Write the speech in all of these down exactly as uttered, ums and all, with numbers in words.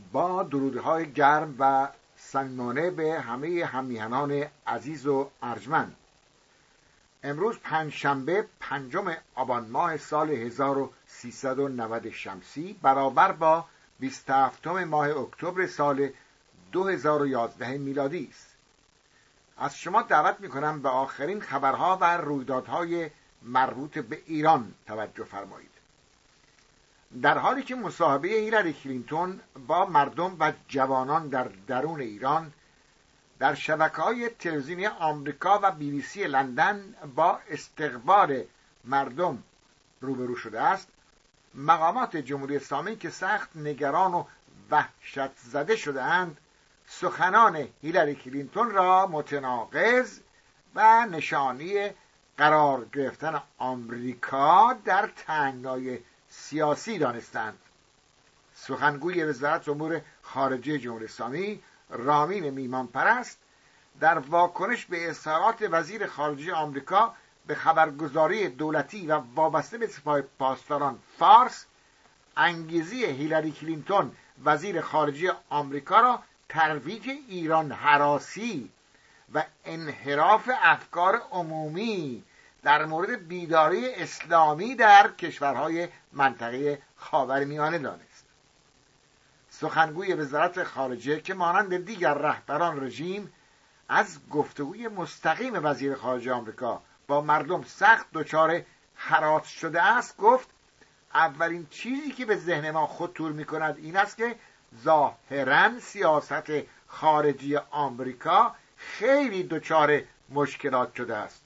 با درودهای گرم و صمیمانه به همه هممیهنان عزیز و ارجمند. امروز پنجشنبه پنجم آبان ماه سال هزار و سیصد و نود شمسی برابر با بیست و هفتم ماه اکتبر سال دو هزار و یازده میلادی است. از شما دعوت می‌کنم به آخرین خبرها و رویدادهای مربوط به ایران توجه فرمایید. در حالی که مصاحبه هیلاری کلینتون با مردم و جوانان در درون ایران در شبکه‌های تلویزیونی آمریکا و بی بی سی لندن با استقبال مردم روبرو شده است، مقامات جمهوری اسلامی که سخت نگران و وحشت زده شده اند، سخنان هیلاری کلینتون را متناقض و نشانی قرار گرفتن آمریکا در تنگنای سیاسی دانستند. سخنگوی وزارت امور خارجه جمهوری اسلامی رامین میمان پرست در واکنش به اظهارات وزیر خارجه آمریکا به خبرگزاری دولتی و وابسته به سپاه پاسداران فارس، انگیزی هیلاری کلینتون وزیر خارجه آمریکا را ترویج ایران هراسی و انحراف افکار عمومی در مورد بیداری اسلامی در کشورهای منطقه خاورمیانه دانست. سخنگوی وزارت خارجه که مانند دیگر رهبران رژیم از گفتگوی مستقیم وزیر خارجه آمریکا با مردم سخت دچار هراس شده است، گفت اولین چیزی که به ذهن ما خطور می‌کند این است که ظاهراً سیاست خارجی آمریکا خیلی دچار مشکلات شده است.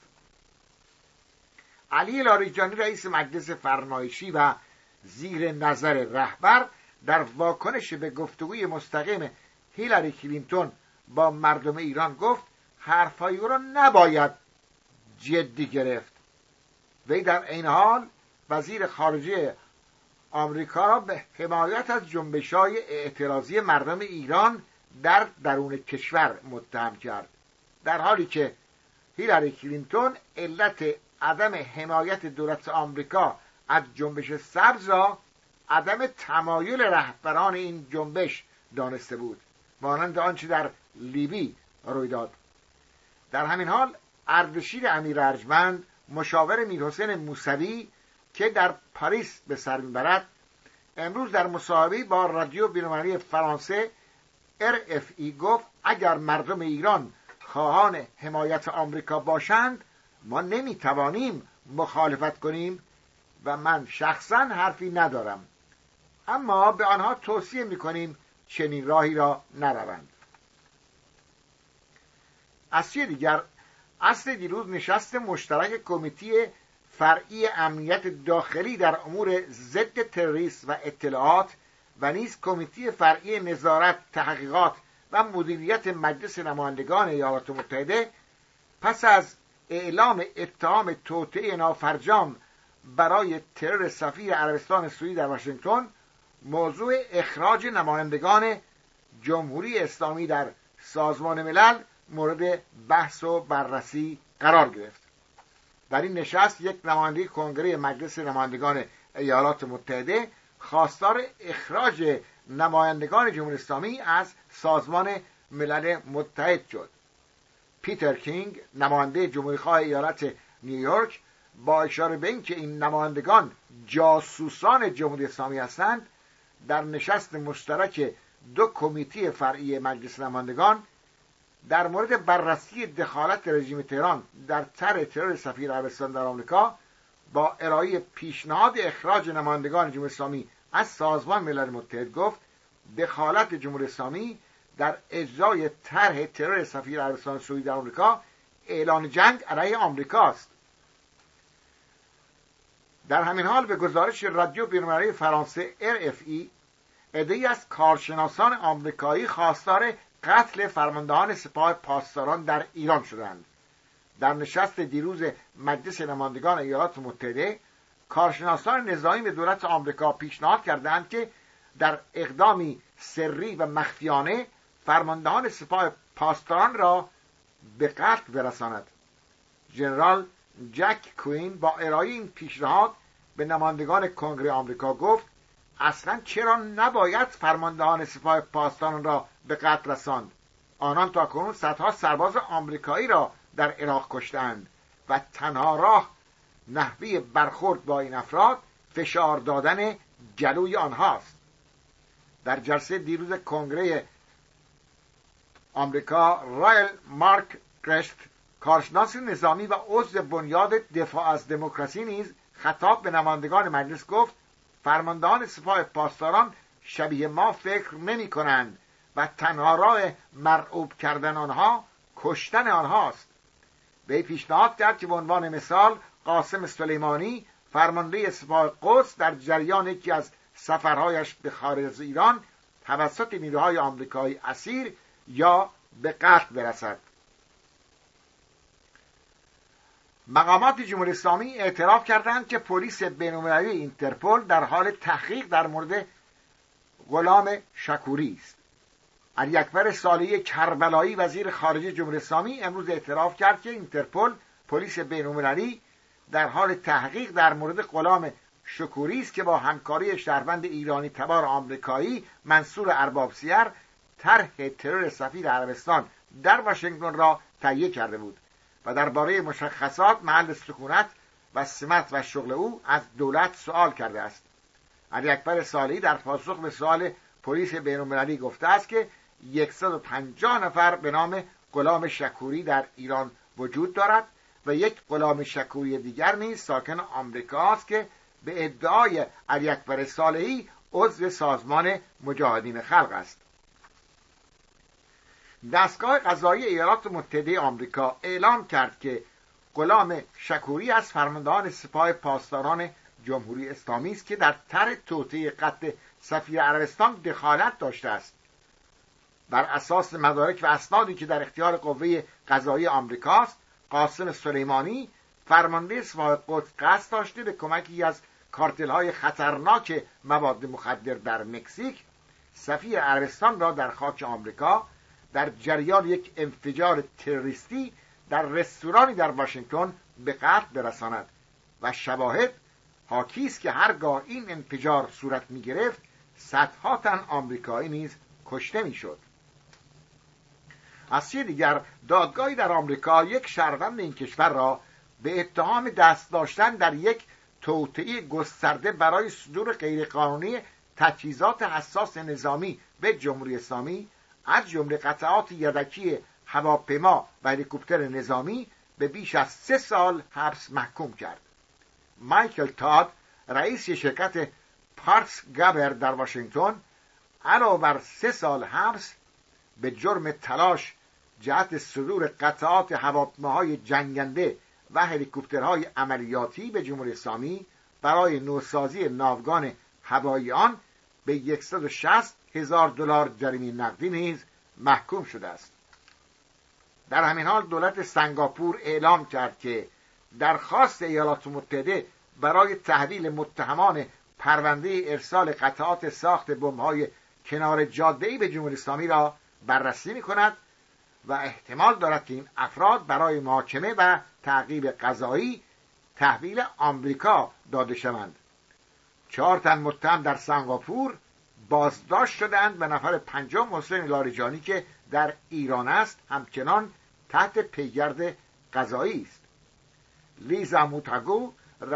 علی لاریجانی رئیس مجلس فرمایشی و زیر نظر رهبر در واکنش به گفتگوی مستقیم هیلاری کلینتون با مردم ایران گفت حرفای او را نباید جدی گرفت. وی در این حال وزیر خارجه آمریکا را به حمایت از جنبش‌های اعتراضی مردم ایران در درون کشور متهم کرد، در حالی که هیلاری کلینتون علت عدم حمایت دولت آمریکا از جنبش سبز را عدم تمایل رهبران این جنبش دانسته بود، مانند آنچه در لیبی روی داد. در همین حال اردشیر امیر ارجمند مشاور میرحسین موسوی که در پاریس به سر میبرد، امروز در مصاحبه‌ای با رادیو بین‌المللی فرانسه ار اف ای گفت اگر مردم ایران خواهان حمایت آمریکا باشند ما نمیتوانیم مخالفت کنیم و من شخصا حرفی ندارم، اما به آنها توصیه میکنیم چنین راهی را نروند. از سوی دیگر اصل دیروز نشست مشترک کمیته فرعی امنیت داخلی در امور ضد تروریسم و اطلاعات و نیز کمیته فرعی نظارت، تحقیقات و مدیریت مجلس نمایندگان ایالات متحده پس از اعلام اتهام توطئه نافرجام برای ترور سفیر عربستان سعودی در واشنگتن، موضوع اخراج نمایندگان جمهوری اسلامی در سازمان ملل مورد بحث و بررسی قرار گرفت. در این نشست یک نماینده کنگره مجلس نمایندگان ایالات متحده خواستار اخراج نمایندگان جمهوری اسلامی از سازمان ملل متحد شد. پیتر کینگ، نماینده جمهوری‌خواه ایالت نیویورک، با اشاره به اینکه این نمایندگان جاسوسان جمهوری اسلامی هستند، در نشست مشترک دو کمیته فرعی مجلس نمایندگان در مورد بررسی دخالت رژیم تهران در طرح ترور سفیر عربستان در آمریکا با ارائه پیشنهاد اخراج نمایندگان جمهوری اسلامی از سازمان ملل متحد گفت دخالت جمهوری اسلامی در اجرای طرح ترور سفیر عربستان سعودی در آمریکا اعلان جنگ علیه آمریکاست. در همین حال به گزارش رادیو بین‌المللی فرانسه ار اف ای، عده‌ای از کارشناسان آمریکایی خواستار قتل فرماندهان سپاه پاسداران در ایران شدند. در نشست دیروز مجلس نمایندگان ایالات متحده، کارشناسان نظامی به دولت آمریکا پیشنهاد کردند که در اقدامی سری و مخفیانه فرماندهان سپاه پاسداران را به قتل برساند. ژنرال جک کوین با ارائه این پیشنهاد به نمایندگان کنگره آمریکا گفت اصلا چرا نباید فرماندهان سپاه پاسداران را به قتل رساند؟ آنان تاکنون صدها سرباز آمریکایی را در عراق کشتند و تنها راه نحوی برخورد با این افراد فشار دادن جلوی آنهاست. در جلسه دیروز کنگره آمریکا، رایل مارک کرشت، کارشناس نظامی و عضو بنیاد دفاع از دموکراسی، نیز خطاب به نمایندگان مجلس گفت فرماندهان سپاه پاسداران شبیه ما فکر نمی کنند و تنها راه مرعوب کردن آنها کشتن آنهاست. به پیشنهاد کرد که به عنوان مثال قاسم سلیمانی، فرمانده سپاه قدس، در جریان یکی از سفرهایش به خارج از ایران توسط نیروهای آمریکایی اسیر یا به قتل برسد. مقامات جمهوری اسلامی اعتراف کردند که پلیس بین‌المللی اینترپل در حال تحقیق در مورد غلام شکوری است. علی اکبر صالحی کربلایی، وزیر خارجه جمهوری اسلامی، امروز اعتراف کرد که اینترپل، پلیس بین‌المللی، در حال تحقیق در مورد غلام شکوری است که با همکاری شهروند ایرانی تبار آمریکایی منصور ارباب سیر طرح ترور سفیر عربستان در واشنگتن را تهیه کرده بود و درباره مشخصات، محل سکونت و سمت و شغل او از دولت سوال کرده است. علی اکبر صالحی در پاسخ به سوال پلیس بین‌المللی گفته است که صد و پنجاه نفر به نام غلام شکوری در ایران وجود دارد و یک غلام شکوری دیگر نیز ساکن آمریکا است که به ادعای علی اکبر صالحی عضو سازمان مجاهدین خلق است. دستگاه قضایی ایالات متحده آمریکا اعلام کرد که غلام شکوری از فرماندهان سپاه پاسداران جمهوری اسلامی است که در طرح توطئه قتل سفیر عربستان دخالت داشته است. بر اساس مدارک و اسنادی که در اختیار قوه قضایی آمریکاست، قاسم سلیمانی، فرمانده سپاه قدس، قصد داشته به کمکی از کارتل‌های خطرناک مواد مخدر در مکزیک سفیر عربستان را در خاک آمریکا در جریان یک انفجار تروریستی در رستورانی در واشنگتن به قتل برساند و شواهد حاکی است که هرگاه این انفجار صورت می‌گرفت صدها تن آمریکایی نیز کشته می‌شد. از سوی دیگر دادگاهی در آمریکا یک شهروند این کشور را به اتهام دست داشتن در یک توطئه گسترده برای صدور غیرقانونی تجهیزات حساس نظامی به جمهوری اسلامی، از جمله قطعات یدکی هواپیما و هلیکوپتر نظامی، به بیش از سه سال حبس محکوم کرد. مایکل تاد، رئیس شرکت پارکس گابر در واشنگتن، علاوه بر سه سال حبس به جرم تلاش جهت صدور قطعات هواپیماهای جنگنده و هلیکوپترهای عملیاتی به جمهوری اسلامی برای نوسازی ناوگان هوایی آن به صد و شصت هزار دلار جریمه نقدی نیز محکوم شده است. در همین حال دولت سنگاپور اعلام کرد که درخواست ایالات متحده برای تحویل متهمان پرونده ارسال قطعات ساخت بمب‌های کنار جاده‌ای به جمهوری اسلامی را بررسی می‌کند و احتمال دارد که این افراد برای محاکمه و تعقیب قضایی تحویل آمریکا داده شوند. چهار تن متهم در سنگاپور بازداشت شدند و نفر پنجم، حسین لاریجانی که در ایران است، همچنان تحت پیگرد قضایی است. لیزا موتاگو،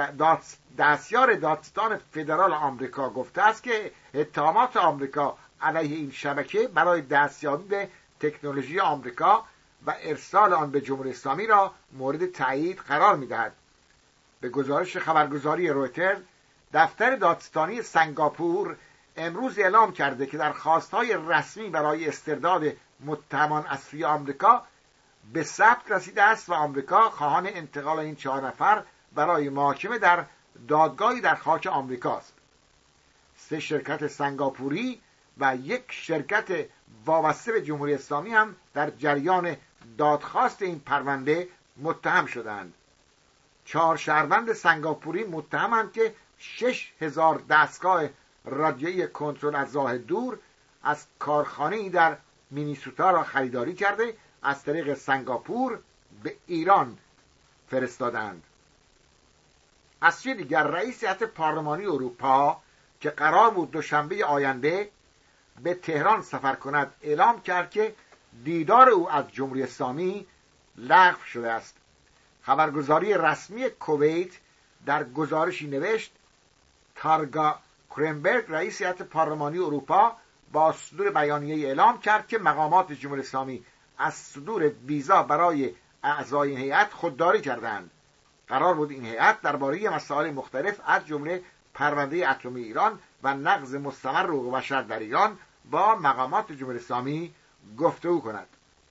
دستیار دادستان فدرال آمریکا، گفته است که اتهامات آمریکا علیه این شبکه برای دستیابی به تکنولوژی آمریکا و ارسال آن به جمهوری اسلامی را مورد تایید قرار می‌دهد. به گزارش خبرگزاری رویترز، دفتر دادستانی سنگاپور امروز اعلام کرده که درخواست‌های رسمی برای استرداد متهمان از سوی آمریکا به ثبت رسیده است و آمریکا خواهان انتقال این چهار نفر برای محاکمه در دادگاهی در خاک آمریکاست. سه شرکت سنگاپوری و یک شرکت وابسته به جمهوری اسلامی هم در جریان دادخواست این پرونده متهم شدند. چهار شهروند سنگاپوری متهمند که شش هزار دستگاه رادیویی کنترل از راه دور از کارخانه‌ای در مینیسوتا را خریداری کرده از طریق سنگاپور به ایران فرستادند. از سوی دیگر رئیس هیئت پارلمانی اروپا که قرار بود دوشنبه آینده به تهران سفر کند اعلام کرد که دیدار او از جمهوری اسلامی لغو شده است. خبرگزاری رسمی کویت در گزارشی نوشت تارگا کرنبرگ رئیس هیئت پارلمانی اروپا با صدور بیانیه اعلام کرد که مقامات جمهوری اسلامی از صدور ویزا برای اعضای این هیئت خودداری کردند. قرار بود این هیئت درباره مسائل مختلف از جمله پرونده اتمی ایران و نقض مستمر حقوق بشر در ایران با مقامات جمهوری اسلامی گفتگو کند.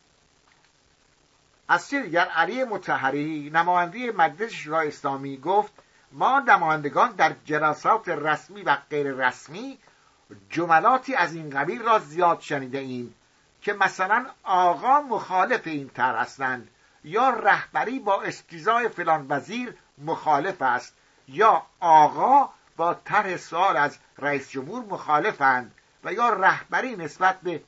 از سوی دیگر علی مطهری نماینده مجلس شورای اسلامی گفت ما نمایندگان در جلسات رسمی و غیر رسمی جملاتی از این قبیل را زیاد شنیده ایم که مثلا آقا مخالف این طرح هستند یا رهبری با استیضاح فلان وزیر مخالف است یا آقا با طرح سوال از رئیس جمهور مخالفند و یا رهبری نسبت به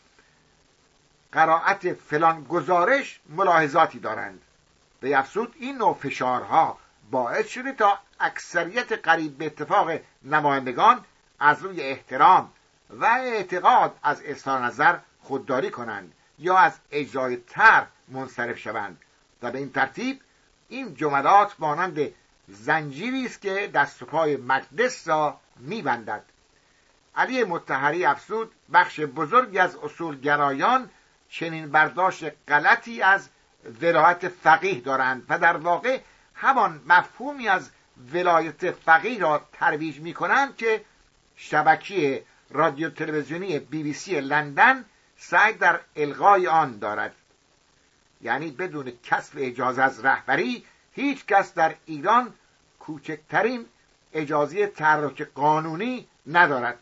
قرائت فلان گزارش ملاحظاتی دارند. به افزود این نوع فشارها باعث شده تا اکثریت قریب به اتفاق نمایندگان از روی احترام و اعتقاد از اظهار نظر خودداری کنند یا از اجرای طرح منصرف شوند و به این ترتیب این جملات مانند زنجیری است که دست و پای مجلس را می‌بندد. علی مطهری افزود بخش بزرگی از اصولگرایان چنین برداشت غلطی از ولایت فقیه دارند و در واقع همان مفهومی از ولایت فقیه را ترویج می‌کنند که شبکه رادیو تلویزیونی بی بی سی لندن سعی در الغای آن دارد. یعنی بدون کسب اجازه از رهبری هیچ کس در ایران کوچکترین اجازه تحرک قانونی ندارد.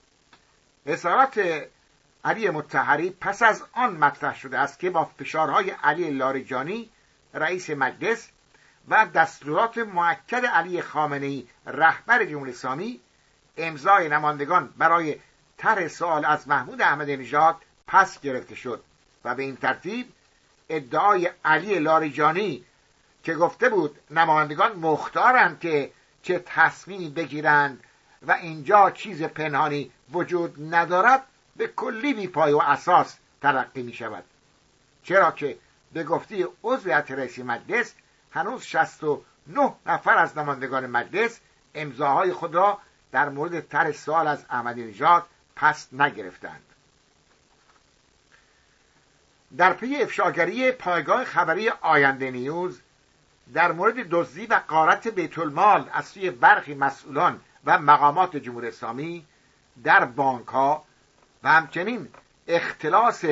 اظهارات علی مطهری پس از آن مطرح شده است که با فشارهای علی لاریجانی رئیس مجلس و دستورات مؤکد علی خامنه‌ای رهبر جمهوری اسلامی امضای نمایندگان برای طرح سوال از محمود احمدی نژاد پس گرفته شد و به این ترتیب ادعای علی لاریجانی که گفته بود نمایندگان مختارند که چه تصمیمی بگیرند و اینجا چیز پنهانی وجود ندارد به کلی بی پای و اساس تلقی می شود، چرا که به گفته عضو هیئت رئیس مجلس هنوز شصت و نه نفر از نمایندگان مجلس امضاهای خود را در مورد طرح سوال از احمدی نژاد پس نگرفتند. در پی افشاگری پایگاه خبری آینده نیوز در مورد دزدی و غارت بیت المال از سوی برخی مسئولان و مقامات جمهوری اسلامی در بانک‌ها و همچنین اختلاس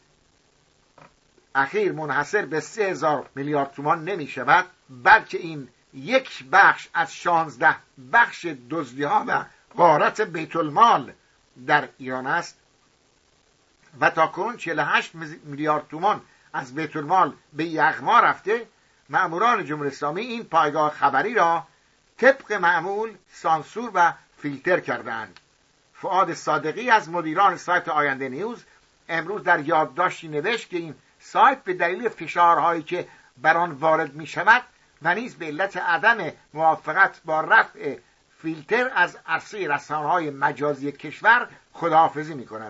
اخیر منحصر به سه هزار میلیارد تومان نمی شود، بلکه این یک بخش از شانزده بخش دزدی‌ها و غارت بیت المال در ایران است و تاکنون چهل و هشت میلیارد تومان از بیت المال به یغما رفته. مأموران جمهوری اسلامی این پایگاه خبری را طبق معمول سانسور و فیلتر کردند. فؤاد صادقی از مدیران سایت آینده نیوز امروز در یادداشتی نوشت که این سایت به دلیل فشارهایی که بر آن وارد می شود و نیز به علت عدم موافقت با رفع فیلتر از عرصه رسانه‌های مجازی کشور خداحافظی می کند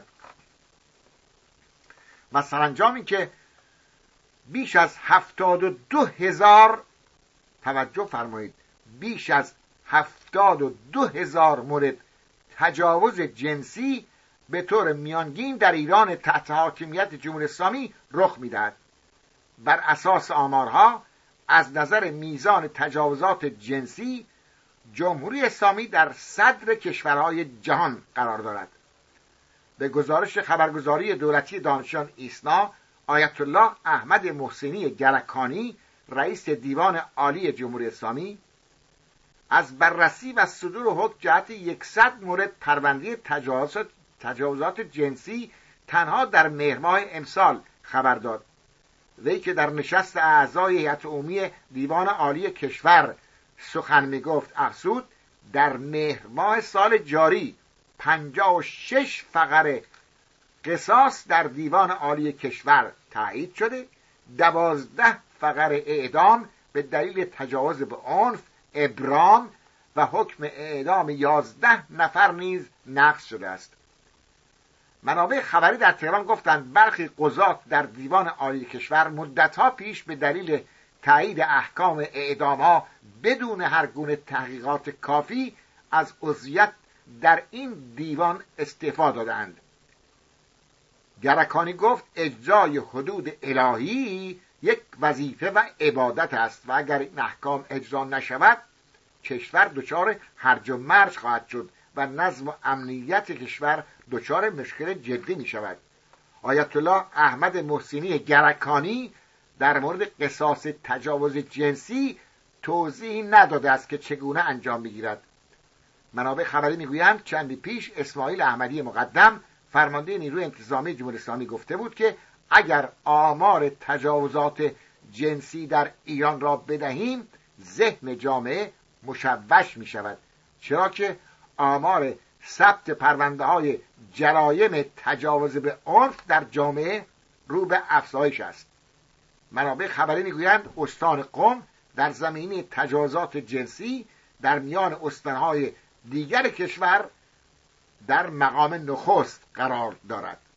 و سرانجام این که بیش از هفتاد و دو هزار توجه فرمایید بیش از هفتاد و دو هزار مورد تجاوز جنسی به طور میانگین در ایران تحت حاکمیت جمهوری اسلامی رخ می‌دهد. بر اساس آمارها از نظر میزان تجاوزات جنسی جمهوری اسلامی در صدر کشورهای جهان قرار دارد. به گزارش خبرگزاری دولتی دانشجویان ایسنا، آیت الله احمد محسنی گلکانی رئیس دیوان عالی جمهوری اسلامی از بررسی و صدور حکم جهت صد مورد پرونده تجاوزات تجاوزات جنسی تنها در مهر ماه امسال خبر داد. وی که در نشست اعضای هیئت عمومی دیوان عالی کشور سخن میگفت افزود در مهر ماه سال جاری پنجاه و شش فقره قصاص در دیوان عالی کشور تایید شده، دوازده فقره اعدام به دلیل تجاوز به عنف، ابرام و حکم اعدام یازده نفر نیز نقض شده است. منابع خبری در تهران گفتند برخی قضات در دیوان عالی کشور مدتها پیش به دلیل تایید احکام اعدام‌ها بدون هر گونه تحقیقات کافی از عضویت در این دیوان استعفا دادند. گرکانی گفت اجرای حدود الهی یک وظیفه و عبادت است و اگر این احکام اجرا نشود کشور دچار هرج و مرج خواهد شد و نظم و امنیت کشور دچار مشکل جدی می شود. آیت الله احمد محسنی گرکانی در مورد قصاص تجاوز جنسی توضیحی نداده است که چگونه انجام می‌گیرد. منابع خبری میگویند چندی پیش اسماعیل احمدی مقدم فرمانده نیروی انتظامی جمهوری اسلامی گفته بود که اگر آمار تجاوزات جنسی در ایران را بدهیم ذهن جامعه مشوش می شود، چرا که آمار ثبت پرونده های جرایم تجاوز به عنف در جامعه رو به افزایش است. منابع خبری میگویند استان قم در زمینه تجاوزات جنسی در میان استانهای دیگر کشور در مقام نخست قرار دارد.